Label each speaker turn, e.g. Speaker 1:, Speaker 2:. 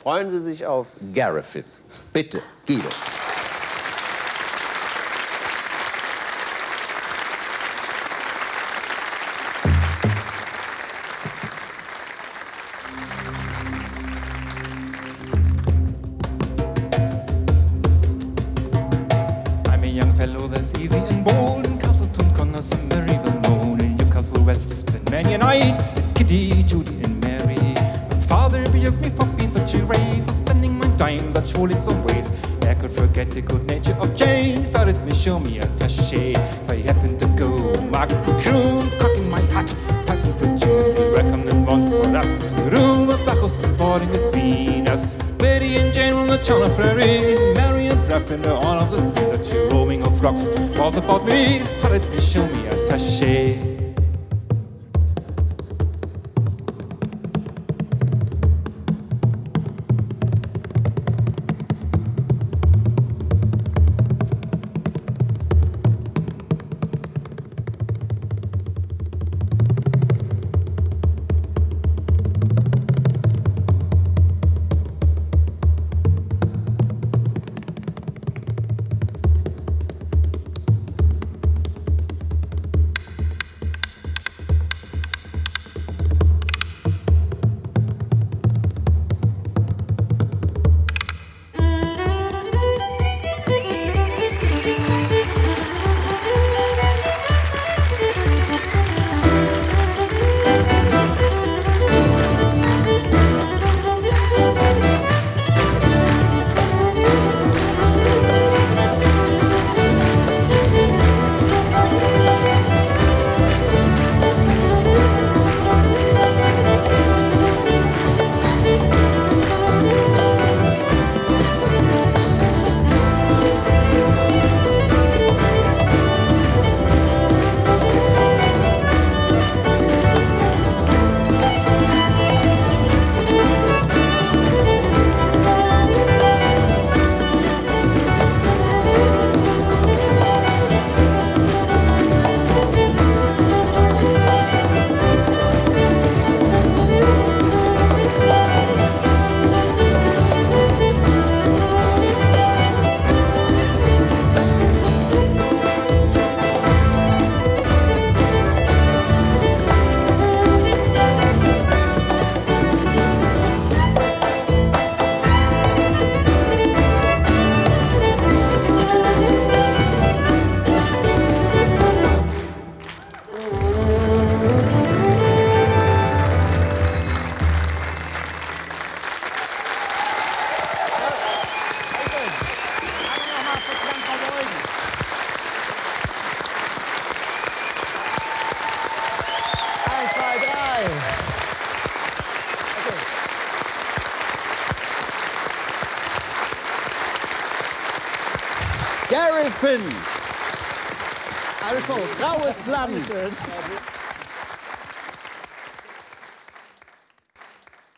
Speaker 1: freuen Sie sich auf Garifin. Bitte, Guido.
Speaker 2: I'm a young fellow that's easy and bold, in Castleton, Connors, and very well known. In Newcastle West, spent many a night with Kitty, Judy, and Mary. My father rebuked me for being such a rave, for spending my time such frolicsome ways. I could forget the good nature of Jane, thought it may show me a taché. If I happened to go, Margaret McCroom, cocking my hat, pipes and for June, they reckoned once for that. The room of Bacchus was sporting with Venus, Betty and Jane on the town of Prairie, Mary and Breffen, all of the squeeze that you roaming of rocks was about me, thought it may show me a taché.
Speaker 1: Garifin. Also, graues Land.